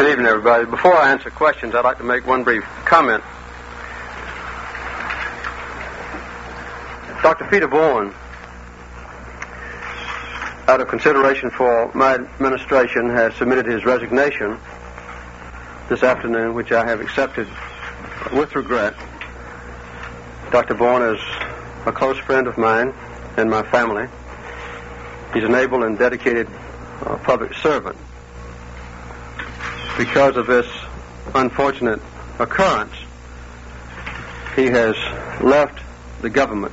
Good evening, everybody. Before I answer questions, I'd like to make one brief comment. Dr. Peter Bowen, out of consideration for my administration, has submitted his resignation this afternoon, which I have accepted with regret. Dr. Bowen is a close friend of mine and my family. He's an able and dedicated public servant. Because of this unfortunate occurrence, he has left the government.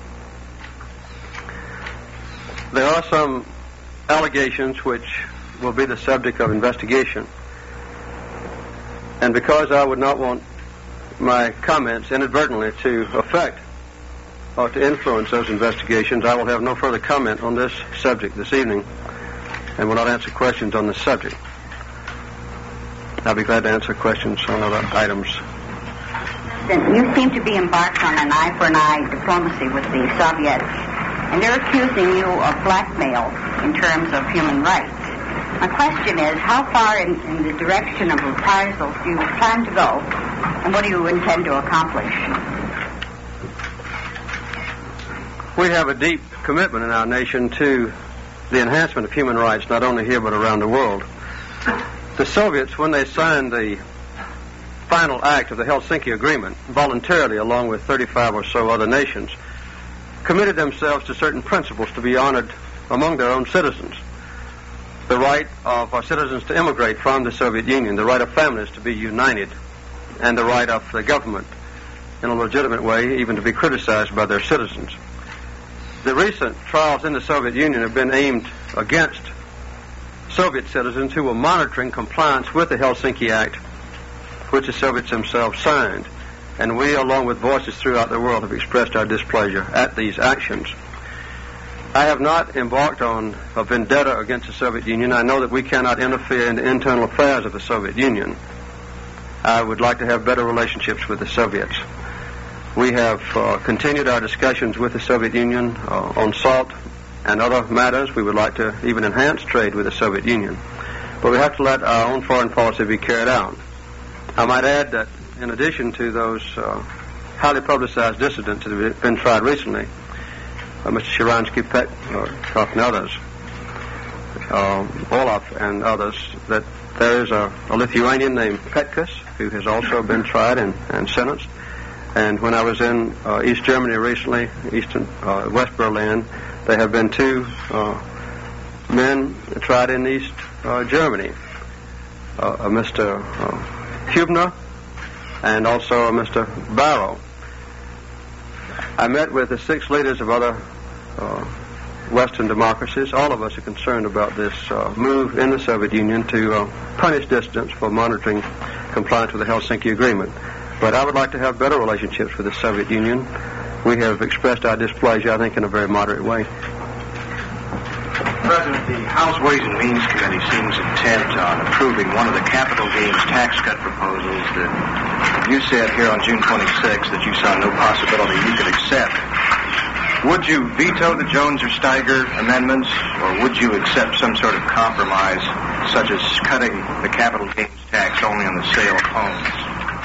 There are some allegations which will be the subject of investigation. And because I would not want my comments inadvertently to affect or to influence those investigations, I will have no further comment on this subject this evening and will not answer questions on this subject. I'll be glad to answer questions on other items. You seem to be embarked on an eye-for-an-eye diplomacy with the Soviets, and they're accusing you of blackmail in terms of human rights. My question is, how far in the direction of reprisals do you plan to go, and what do you intend to accomplish? We have a deep commitment in our nation to the enhancement of human rights, not only here but around the world. The Soviets, when they signed the final act of the Helsinki Agreement, voluntarily, along with 35 or so other nations, committed themselves to certain principles to be honored among their own citizens. The right of our citizens to immigrate from the Soviet Union, the right of families to be united, and the right of the government, in a legitimate way, even to be criticized by their citizens. The recent trials in the Soviet Union have been aimed against Soviet citizens who were monitoring compliance with the Helsinki Act, which the Soviets themselves signed. And we, along with voices throughout the world, have expressed our displeasure at these actions. I have not embarked on a vendetta against the Soviet Union. I know that we cannot interfere in the internal affairs of the Soviet Union. I would like to have better relationships with the Soviets. We have continued our discussions with the Soviet Union on salt and other matters. We would like to even enhance trade with the Soviet Union. But we have to let our own foreign policy be carried out. I might add that in addition to those highly publicized dissidents that have been tried recently, Mr. Sharansky, Petkov, and others, Olaf and others, that there is a Lithuanian named Petkus who has also been tried and sentenced. And when I was in East Germany recently, West Berlin, there have been two men tried in East Germany, Mr. Hubner and also Mr. Barrow. I met with the 6 leaders of other Western democracies. All of us are concerned about this move in the Soviet Union to punish dissidents for monitoring compliance with the Helsinki Agreement. But I would like to have better relationships with the Soviet Union. We have expressed our displeasure, I think, in a very moderate way. President, the House Ways and Means Committee seems intent on approving one of the capital gains tax cut proposals that you said here on June 26th that you saw no possibility you could accept. Would you veto the Jones or Steiger amendments, or would you accept some sort of compromise, such as cutting the capital gains tax only on the sale of homes?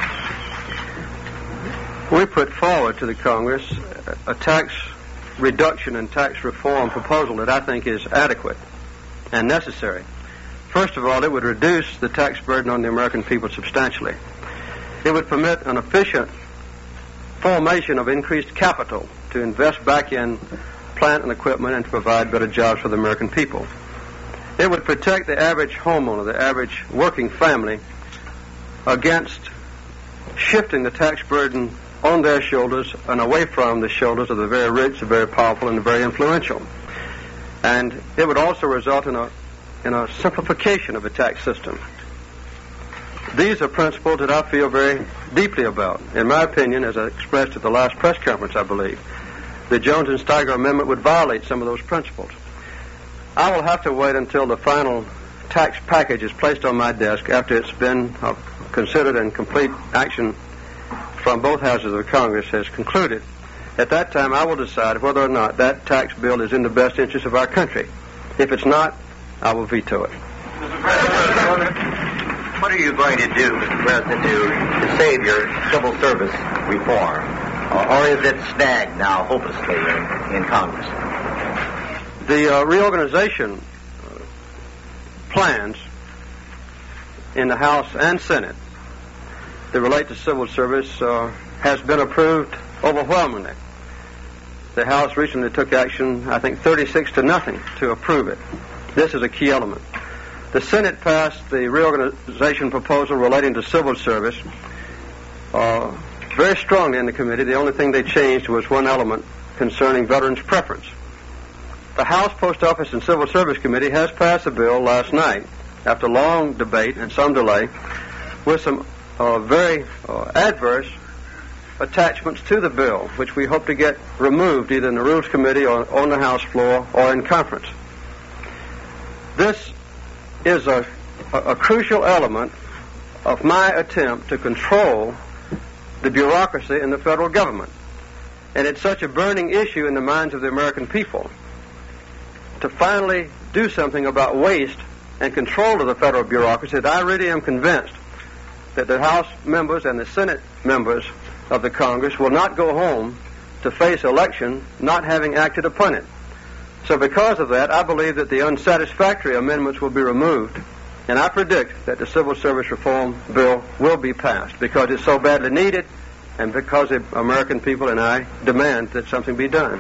We put forward to the Congress a tax reduction and tax reform proposal that I think is adequate and necessary. First of all, it would reduce the tax burden on the American people substantially. It would permit an efficient formation of increased capital to invest back in plant and equipment and to provide better jobs for the American people. It would protect the average homeowner, the average working family, against shifting the tax burden on their shoulders and away from the shoulders of the very rich, the very powerful, and the very influential. And it would also result in a simplification of the tax system. These are principles that I feel very deeply about. In my opinion, as I expressed at the last press conference, I believe, the Jones and Steiger amendment would violate some of those principles. I will have to wait until the final tax package is placed on my desk after it's been considered and complete action from both houses of Congress has concluded. At that time, I will decide whether or not that tax bill is in the best interest of our country. If it's not, I will veto it. What are you going to do, Mr. President, to save your civil service reform? Or is it snagged now hopelessly in Congress? The reorganization plans in the House and Senate that relate to civil service has been approved overwhelmingly. The House recently took action, I think 36-0 to approve it. This is a key element. The Senate passed the reorganization proposal relating to civil service very strongly in the committee. The only thing they changed was one element concerning veterans' preference. The House Post Office and Civil Service Committee has passed a bill last night after long debate and some delay with some very adverse attachments to the bill, which we hope to get removed either in the Rules Committee or on the House floor or in conference. This is a crucial element of my attempt to control the bureaucracy in the federal government. And it's such a burning issue in the minds of the American people to finally do something about waste and control of the federal bureaucracy that I really am convinced that the House members and the Senate members of the Congress will not go home to face election not having acted upon it. So because of that, I believe that the unsatisfactory amendments will be removed, and I predict that the Civil Service Reform Bill will be passed because it's so badly needed and because the American people and I demand that something be done.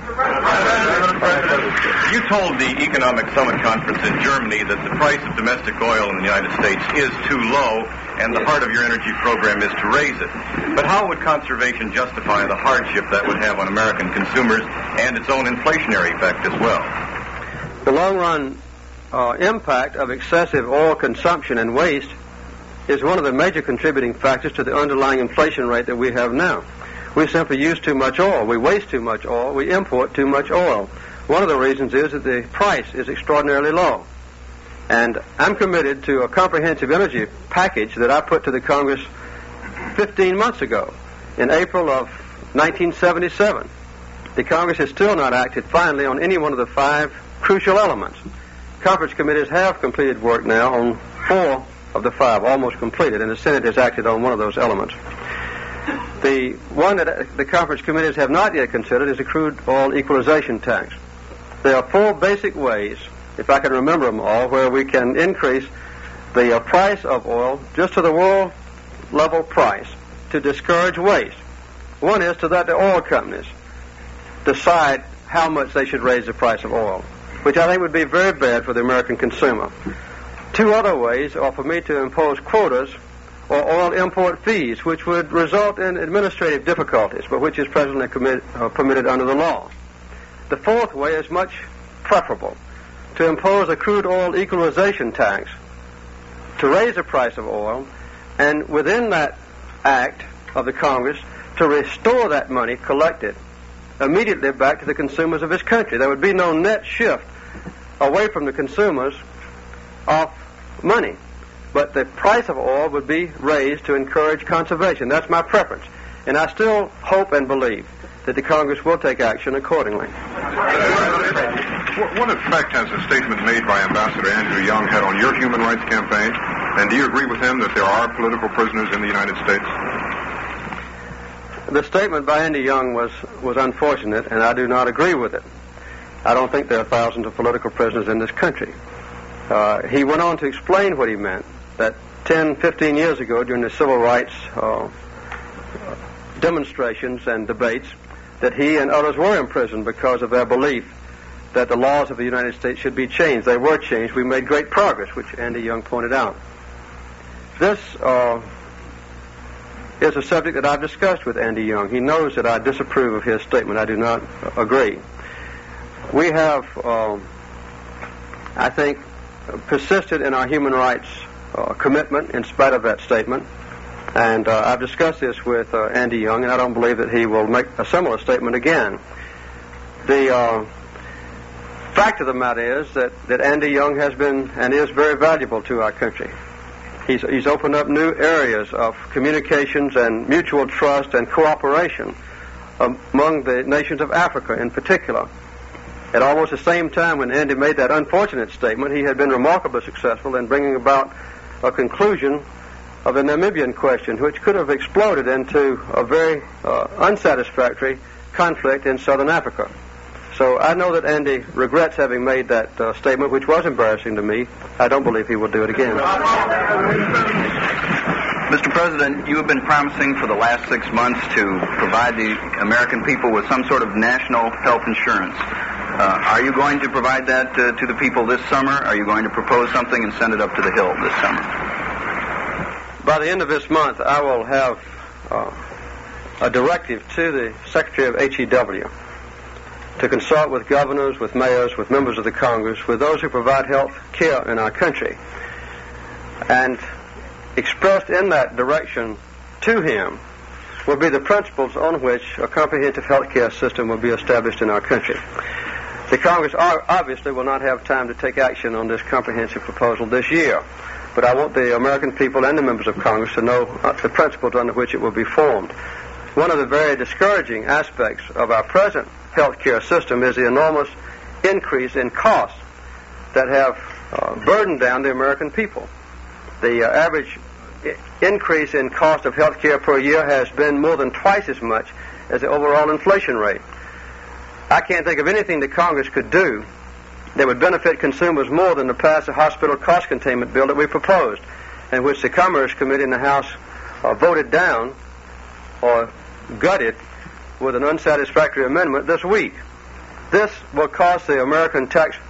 You told the Economic Summit Conference in Germany that the price of domestic oil in the United States is too low, and the heart of your energy program is to raise it. But how would conservation justify the hardship that would have on American consumers and its own inflationary effect as well? The long-run impact of excessive oil consumption and waste is one of the major contributing factors to the underlying inflation rate that we have now. We simply use too much oil. We waste too much oil. We import too much oil. One of the reasons is that the price is extraordinarily low. And I'm committed to a comprehensive energy package that I put to the Congress 15 months ago, in April of 1977. The Congress has still not acted finally on any one of the 5 crucial elements. Conference committees have completed work now on 4 of the 5, almost completed, and the Senate has acted on one of those elements. The one that the conference committees have not yet considered is a crude oil equalization tax. There are 4 basic ways, if I can remember them all, where we can increase the price of oil just to the world level price to discourage waste. One is to let the oil companies decide how much they should raise the price of oil, which I think would be very bad for the American consumer. 2 other ways are for me to impose quotas or oil import fees, which would result in administrative difficulties, but which is presently permitted under the law. The 4th way is much preferable, to impose a crude oil equalization tax to raise the price of oil, and within that act of the Congress, to restore that money collected immediately back to the consumers of this country. There would be no net shift away from the consumers of money, but the price of oil would be raised to encourage conservation. That's my preference, and I still hope and believe that the Congress will take action accordingly. What effect has the statement made by Ambassador Andrew Young had on your human rights campaign, and do you agree with him that there are political prisoners in the United States? The statement by Andy Young was unfortunate, and I do not agree with it. I don't think there are thousands of political prisoners in this country. He went on to explain what he meant, that 10, 15 years ago during the civil rights demonstrations and debates, that he and others were imprisoned because of their belief that the laws of the United States should be changed. They were changed. We made great progress, which Andy Young pointed out. This is a subject that I've discussed with Andy Young. He knows that I disapprove of his statement. I do not agree. We have, I think, persisted in our human rights commitment in spite of that statement. And I've discussed this with Andy Young, and I don't believe that he will make a similar statement again. The fact of the matter is that Andy Young has been and is very valuable to our country. He's opened up new areas of communications and mutual trust and cooperation among the nations of Africa in particular. At almost the same time when Andy made that unfortunate statement, he had been remarkably successful in bringing about a conclusion of the Namibian question, which could have exploded into a very unsatisfactory conflict in southern Africa. So I know that Andy regrets having made that statement, which was embarrassing to me. I don't believe he will do it again. Mr. President, you have been promising for the last 6 months to provide the American people with some sort of national health insurance. Are you going to provide that to the people this summer? Are you going to propose something and send it up to the Hill this summer? By the end of this month, I will have a directive to the Secretary of HEW to consult with governors, with mayors, with members of the Congress, with those who provide health care in our country. And expressed in that direction to him will be the principles on which a comprehensive health care system will be established in our country. The Congress obviously will not have time to take action on this comprehensive proposal this year, but I want the American people and the members of Congress to know the principles under which it will be formed. One of the very discouraging aspects of our present health care system is the enormous increase in costs that have burdened down the American people. The average increase in cost of health care per year has been more than twice as much as the overall inflation rate. I can't think of anything that Congress could do that would benefit consumers more than to pass a hospital cost containment bill that we proposed, and which the Commerce Committee in the House voted down or gutted with an unsatisfactory amendment this week. This will cost the American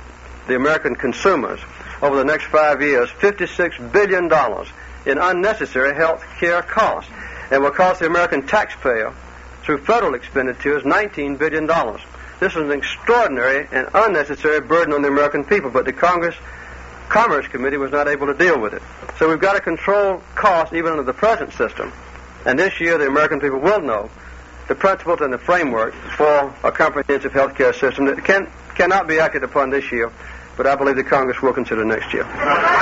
consumers over the next 5 years $56 billion in unnecessary health care costs, and will cost the American taxpayer through federal expenditures $19 billion. This is an extraordinary and unnecessary burden on the American people, but the Commerce Committee was not able to deal with it. So we've got to control costs even under the present system. And this year the American people will know the principles and the framework for a comprehensive health care system that cannot be acted upon this year, but I believe the Congress will consider next year.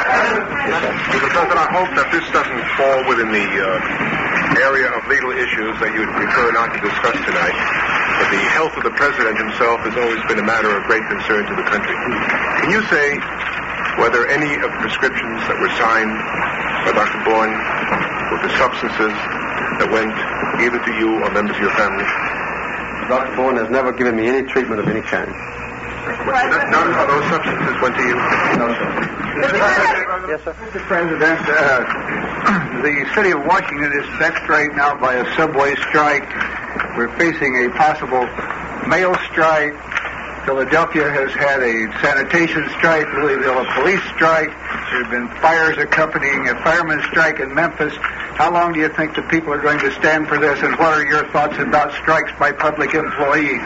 Mr. President, I hope that this doesn't fall within the area of legal issues that you would prefer not to discuss tonight. But the health of the President himself has always been a matter of great concern to the country. Can you say whether any of the prescriptions that were signed by Dr. Bourne were for substances that went either to you or members of your family? Dr. Bourne has never given me any treatment of any kind. None of those substances went to you? No, sir. Yes, sir. Mr. President, the city of Washington is vexed right now by a subway strike. We're facing a possible mail strike. Philadelphia has had a sanitation strike, Louisville a police strike. There have been fires accompanying a fireman's strike in Memphis. How long do you think the people are going to stand for this, and what are your thoughts about strikes by public employees?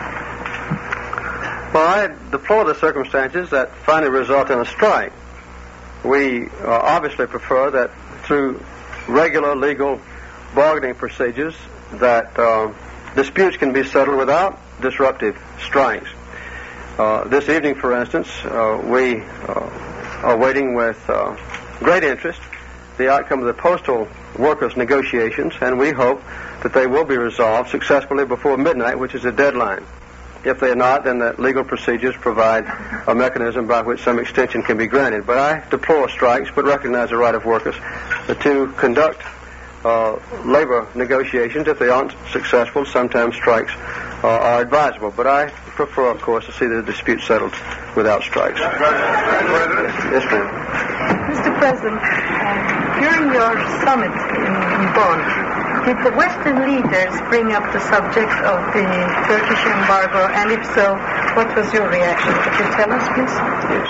Well, I deplore the circumstances that finally result in a strike. We obviously prefer that through regular legal bargaining procedures that disputes can be settled without disruptive strikes. This evening, for instance, we are waiting with great interest the outcome of the postal workers' negotiations, and we hope that they will be resolved successfully before midnight, which is the deadline. If they are not, then the legal procedures provide a mechanism by which some extension can be granted. But I deplore strikes, but recognize the right of workers to conduct labor negotiations. If they aren't successful, sometimes strikes are advisable. But I prefer, of course, to see the dispute settled without strikes. Yes, ma'am. Mr. President, during your summit in Bonn, did the Western leaders bring up the subject of the Turkish embargo? And if so, what was your reaction? Could you tell us, please? Yes.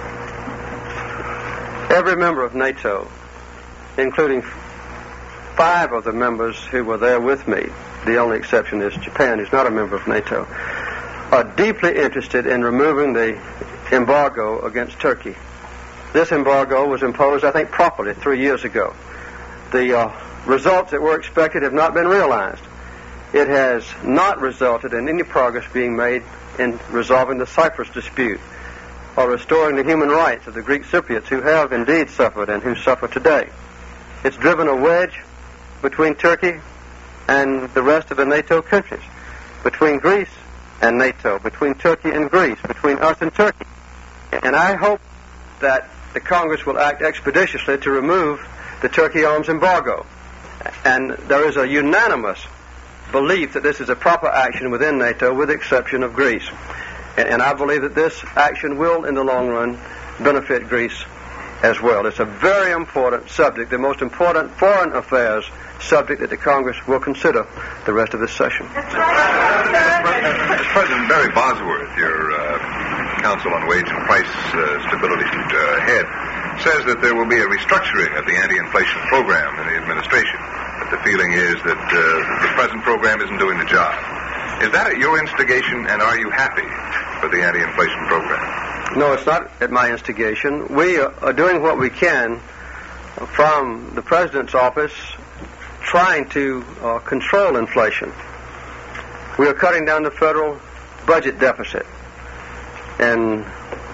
Every member of NATO, including 5 of the members who were there with me, the only exception is Japan, who's not a member of NATO, are deeply interested in removing the embargo against Turkey. This embargo was imposed, I think, properly 3 years ago. The results that were expected have not been realized. It has not resulted in any progress being made in resolving the Cyprus dispute or restoring the human rights of the Greek Cypriots who have indeed suffered and who suffer today. It's driven a wedge between Turkey and the rest of the NATO countries, between Greece and NATO, between Turkey and Greece, between us and Turkey. And I hope that the Congress will act expeditiously to remove the Turkey arms embargo. And there is a unanimous belief that this is a proper action within NATO, with the exception of Greece. And I believe that this action will, in the long run, benefit Greece as well. It's a very important subject, the most important foreign affairs subject that the Congress will consider the rest of this session. Mr. President, Barry Bosworth, your Council on Wage and Price Stability head, says that there will be a restructuring of the anti-inflation program in the administration. But the feeling is that the present program isn't doing the job. Is that at your instigation, and are you happy with the anti-inflation program? No, it's not at my instigation. We are doing what we can from the President's office trying to control inflation. We are cutting down the federal budget deficit. In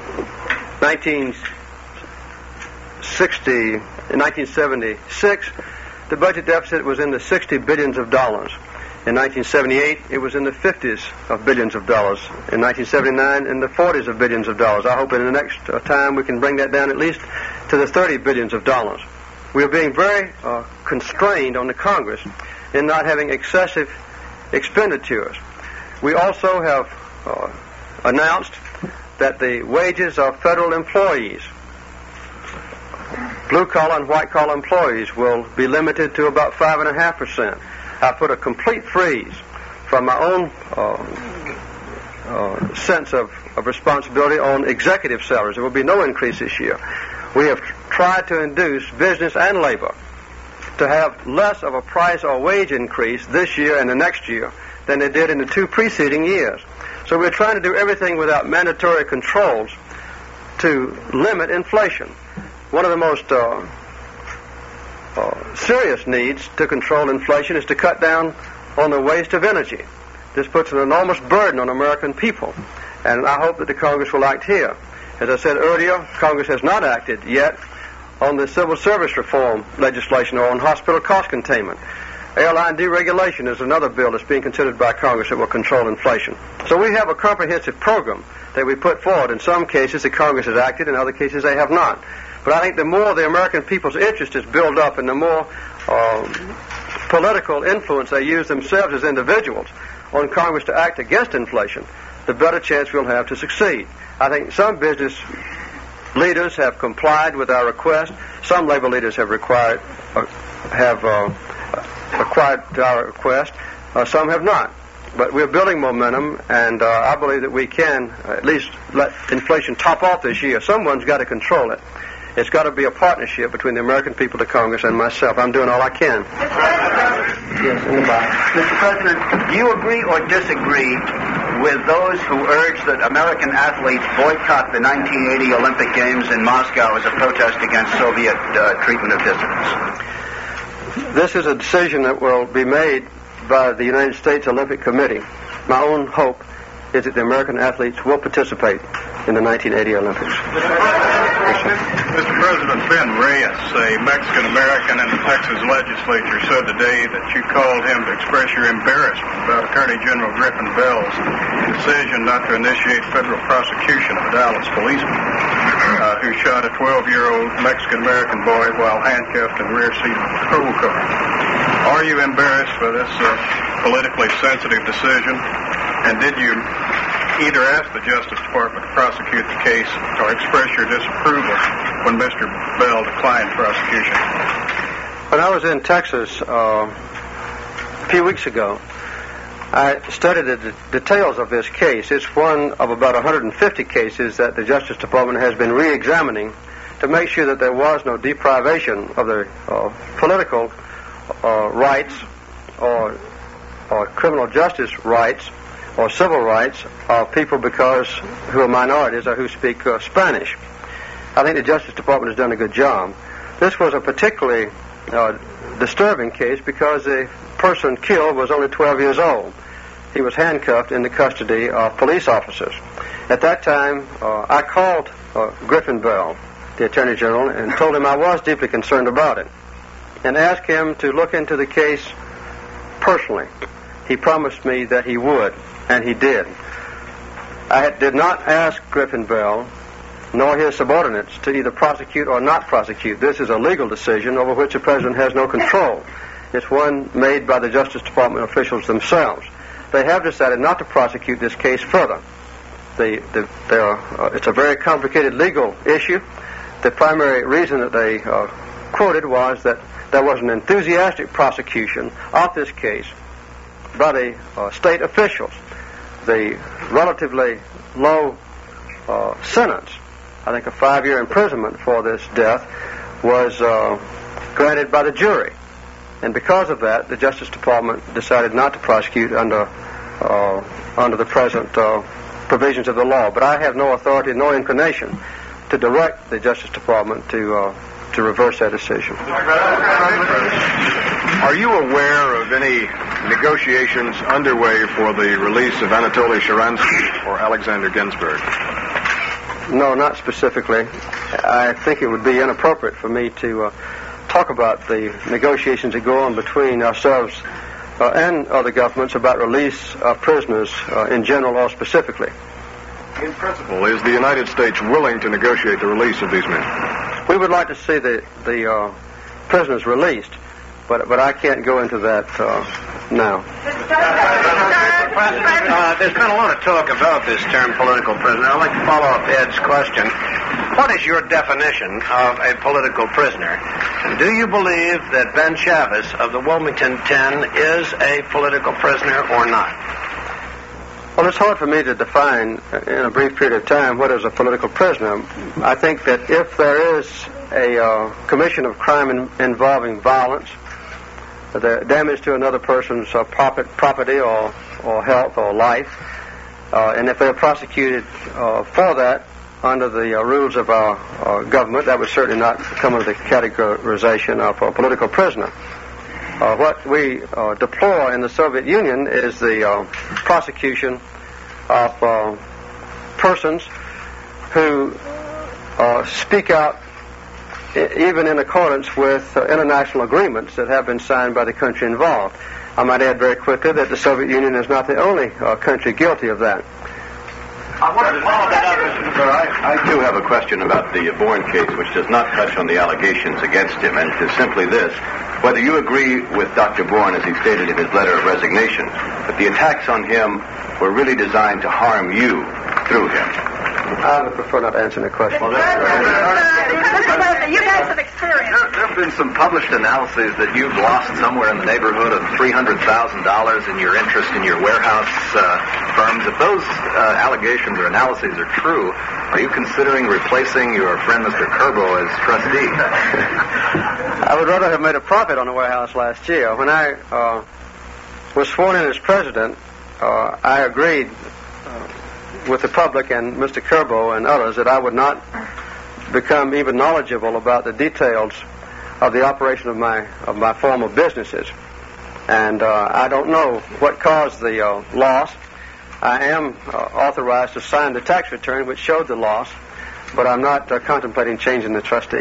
1976, the budget deficit was in the $60 billions of dollars. In 1978, it was in the 50s of billions of dollars. In 1979, in the 40s of billions of dollars. I hope in the next time we can bring that down at least to the 30 billions of dollars. We are being very constrained on the Congress in not having excessive expenditures. We also have announced that the wages of federal employees, blue-collar and white-collar employees, will be limited to about 5.5%. I put a complete freeze from my own sense of responsibility on executive salaries. There will be no increase this year. We have tried to induce business and labor to have less of a price or wage increase this year and the next year than they did in the two preceding years. So we're trying to do everything without mandatory controls to limit inflation. One of the most serious needs to control inflation is to cut down on the waste of energy. This puts an enormous burden on American people, and I hope that the Congress will act here. As I said earlier, Congress has not acted yet on the civil service reform legislation or on hospital cost containment. Airline deregulation is another bill that's being considered by Congress that will control inflation. So we have a comprehensive program that we put forward. In some cases, the Congress has acted. In other cases, they have not. But I think the more the American people's interest is built up and the more political influence they use themselves as individuals on Congress to act against inflation, the better chance we'll have to succeed. I think some business leaders have complied with our request. Some labor leaders have acquired to our request. Some have not. But we're building momentum, and I believe that we can at least let inflation top off this year. Someone's got to control it. It's got to be a partnership between the American people, the Congress, and myself. I'm doing all I can. Yes, in the back. Mr. President, do you agree or disagree with those who urge that American athletes boycott the 1980 Olympic Games in Moscow as a protest against Soviet treatment of dissidents? This is a decision that will be made by the United States Olympic Committee. My own hope is that the American athletes will participate in the 1980 Olympics. Mr. President, Ben Reyes, a Mexican-American in the Texas legislature, said today that you called him to express your embarrassment about Attorney General Griffin Bell's decision not to initiate federal prosecution of a Dallas policeman who shot a 12-year-old Mexican-American boy while handcuffed in the rear seat of a patrol car. Are you embarrassed by this politically sensitive decision? And did you either ask the Justice Department to prosecute the case or express your disapproval when Mr. Bell declined prosecution? When I was in Texas a few weeks ago, I studied the details of this case. It's one of about 150 cases that the Justice Department has been re-examining to make sure that there was no deprivation of the political rights or criminal justice rights or civil rights of people who are minorities or who speak Spanish. I think the Justice Department has done a good job. This was a particularly disturbing case because the person killed was only 12 years old. He was handcuffed in the custody of police officers. At that time, I called Griffin Bell, the Attorney General, and told him I was deeply concerned about it and asked him to look into the case personally. He promised me that he would, and he did. I did not ask Griffin Bell nor his subordinates to either prosecute or not prosecute. This is a legal decision over which the President has no control. It's one made by the Justice Department officials themselves. They have decided not to prosecute this case further. It's a very complicated legal issue. The primary reason that they quoted was that there was an enthusiastic prosecution of this case by the state officials. The relatively low sentence, I think a 5-year imprisonment for this death, was granted by the jury. And because of that, the Justice Department decided not to prosecute under the present provisions of the law. But I have no authority, no inclination to direct the Justice Department to reverse that decision. Are you aware of any negotiations underway for the release of Anatoly Sharansky or Alexander Ginsburg? No, not specifically. I think it would be inappropriate for me to talk about the negotiations that go on between ourselves and other governments about release of prisoners in general or specifically. In principle, is the United States willing to negotiate the release of these men? We would like to see the prisoners released, but I can't go into that now. There's been a lot of talk about this term political prisoner. I'd like to follow up Ed's question. What is your definition of a political prisoner? And do you believe that Ben Chavez of the Wilmington 10 is a political prisoner or not? Well, it's hard for me to define in a brief period of time what is a political prisoner. I think that if there is a commission of crime involving violence, the damage to another person's property or health or life, and if they're prosecuted for that under the rules of our government, that would certainly not come under the categorization of a political prisoner. What we deplore in the Soviet Union is the prosecution of persons who speak out even in accordance with international agreements that have been signed by the country involved. I might add very quickly that the Soviet Union is not the only country guilty of that. I wanted to follow that up, Mr. Sir. I too have a question about the Bourne case, which does not touch on the allegations against him, and it is simply this. Whether you agree with Dr. Bourne, as he stated in his letter of resignation, that the attacks on him were really designed to harm you through him. I would prefer not answering the question. Mr. President, you guys have experience. There have been some published analyses that you've lost somewhere in the neighborhood of $300,000 in your interest in your warehouse firms. If those allegations or analyses are true, are you considering replacing your friend Mr. Curbo as trustee? I would rather have made a profit on the warehouse last year. When I was sworn in as president, I agreed with the public and Mr. Curbo and others that I would not become even knowledgeable about the details of the operation of my former businesses. And I don't know what caused the loss. I am authorized to sign the tax return which showed the loss, but I'm not contemplating changing the trustee.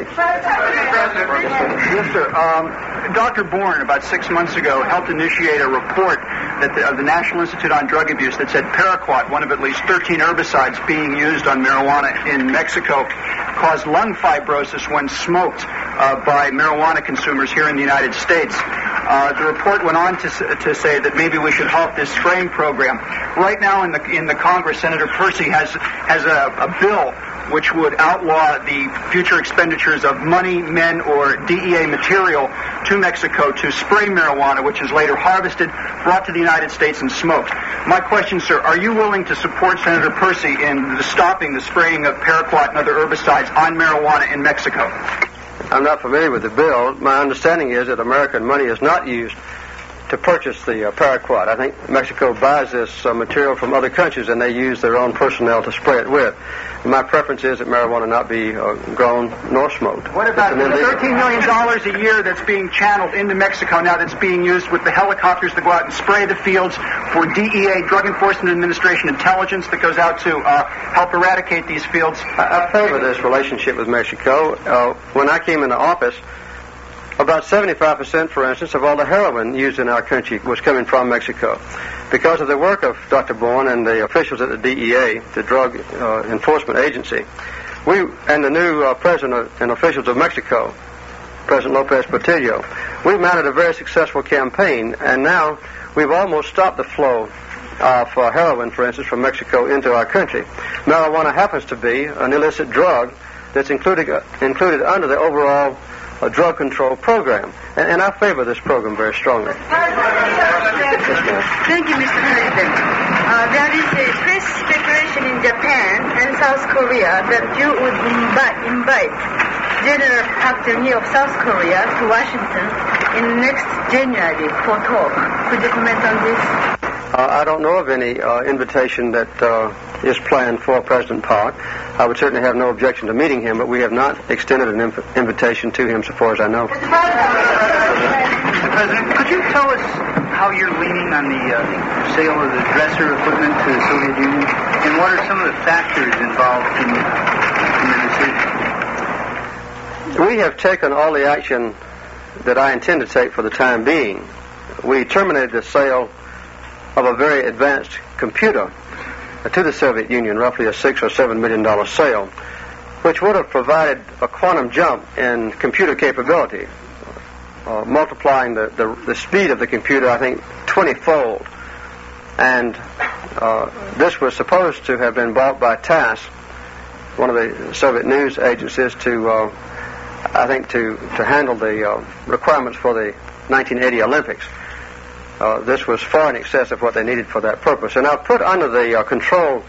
Yes, sir. Dr. Bourne, about 6 months ago, helped initiate a report of the National Institute on Drug Abuse that said Paraquat, one of at least 13 herbicides being used on marijuana in Mexico, caused lung fibrosis when smoked by marijuana consumers here in the United States. The report went on to say that maybe we should halt this spraying program. Right now in the Congress, Senator Percy has a bill which would outlaw the future expenditures of money, men, or DEA material to Mexico to spray marijuana, which is later harvested, brought to the United States, and smoked. My question, sir, are you willing to support Senator Percy in stopping the spraying of Paraquat and other herbicides on marijuana in Mexico? I'm not familiar with the bill. My understanding is that American money is not used to purchase the Paraquat. I think Mexico buys this material from other countries and they use their own personnel to spray it with. My preference is that marijuana not be grown nor smoked. What about the $13 million a year that's being channeled into Mexico now, that's being used with the helicopters to go out and spray the fields for DEA, Drug Enforcement Administration intelligence that goes out to help eradicate these fields? I favor this relationship with Mexico. When I came into office, about 75%, for instance, of all the heroin used in our country was coming from Mexico. Because of the work of Dr. Bourne and the officials at the DEA, the Drug Enforcement Agency, we and the new president and officials of Mexico, President Lopez Portillo, we've mounted a very successful campaign, and now we've almost stopped the flow of heroin, for instance, from Mexico into our country. Marijuana happens to be an illicit drug that's included under the overall drug control program, and I favor this program very strongly. Thank you, Mr. President. There is a press speculation in Japan and South Korea that you would invite General Park Jong-hee of South Korea to Washington in next January for talk. Could you comment on this? I don't know of any invitation that is planned for President Park. I would certainly have no objection to meeting him, but we have not extended an invitation to him so far as I know. Mr. President, could you tell us how you're leaning on the sale of the dresser equipment to the Soviet Union, and what are some of the factors involved in your decision? We have taken all the action that I intend to take for the time being. We terminated the sale of a very advanced computer to the Soviet Union, roughly a $6 or $7 million sale, which would have provided a quantum jump in computer capability, multiplying the speed of the computer, I think, 20-fold. And this was supposed to have been bought by TASS, one of the Soviet news agencies, to handle the requirements for the 1980 Olympics. This was far in excess of what they needed for that purpose. And I've put under the control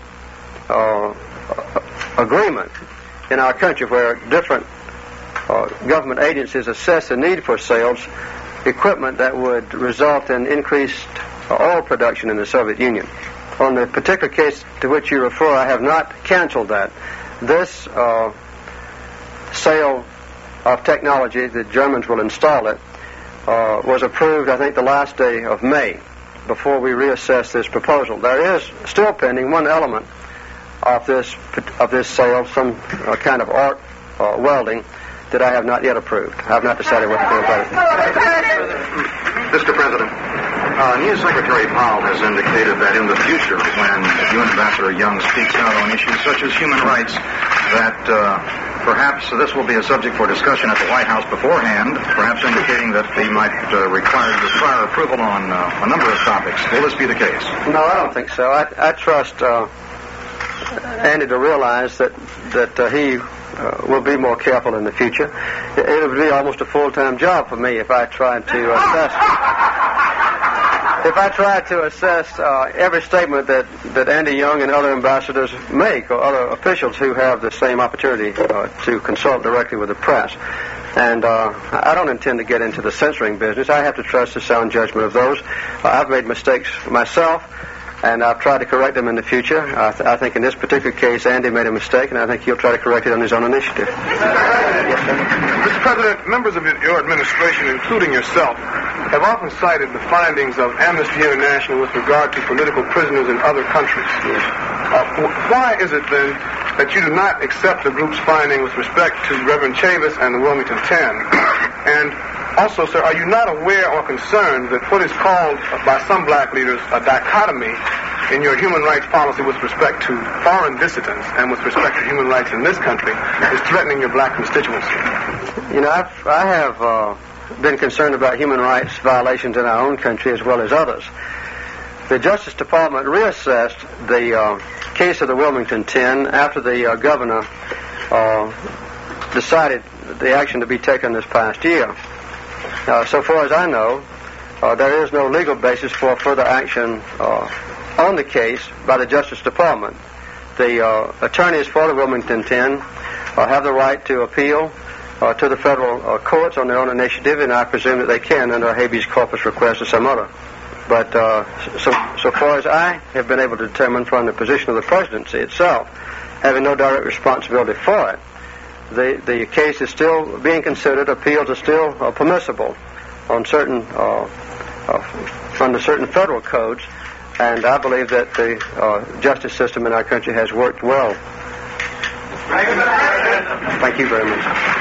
agreement in our country where different government agencies assess the need for sales equipment that would result in increased oil production in the Soviet Union. On the particular case to which you refer, I have not canceled that. This sale of technology, the Germans will install it, was approved, I think, the last day of May before we reassess this proposal. There is still pending one element of this sale, some kind of arc welding that I have not yet approved. I have not decided what to do about it. Mr. President, News Secretary Powell has indicated that in the future, when UN Ambassador Young speaks out on issues such as human rights, that perhaps this will be a subject for discussion at the White House beforehand, perhaps indicating that they might require the prior approval on a number of topics. Will this be the case? No, I don't think so. I trust Andy to realize that he will be more careful in the future. It would be almost a full-time job for me if I tried to assess... If I tried to assess every statement that Andy Young and other ambassadors make, or other officials who have the same opportunity to consult directly with the press. And I don't intend to get into the censoring business. I have to trust the sound judgment of those. I've made mistakes myself, and I've tried to correct them in the future. I think in this particular case, Andy made a mistake, and I think he'll try to correct it on his own initiative. Yes, sir. Mr. President, members of your administration, including yourself, have often cited the findings of Amnesty International with regard to political prisoners in other countries. Yes. Why is it, then, that you do not accept the group's finding with respect to Reverend Chavis and the Wilmington 10? And also, sir, are you not aware or concerned that what is called by some black leaders a dichotomy in your human rights policy with respect to foreign dissidents and with respect to human rights in this country is threatening your black constituency? You know, I have been concerned about human rights violations in our own country as well as others. The Justice Department reassessed the case of the Wilmington 10 after the governor decided the action to be taken this past year. So far as I know, there is no legal basis for further action on the case by the Justice Department. The attorneys for the Wilmington 10 have the right to appeal to the federal courts on their own initiative, and I presume that they can under a habeas corpus request or some other. But so far as I have been able to determine from the position of the presidency itself, having no direct responsibility for it, the case is still being considered. Appeals are still permissible on certain under certain federal codes, and I believe that the justice system in our country has worked well. Thank you very much.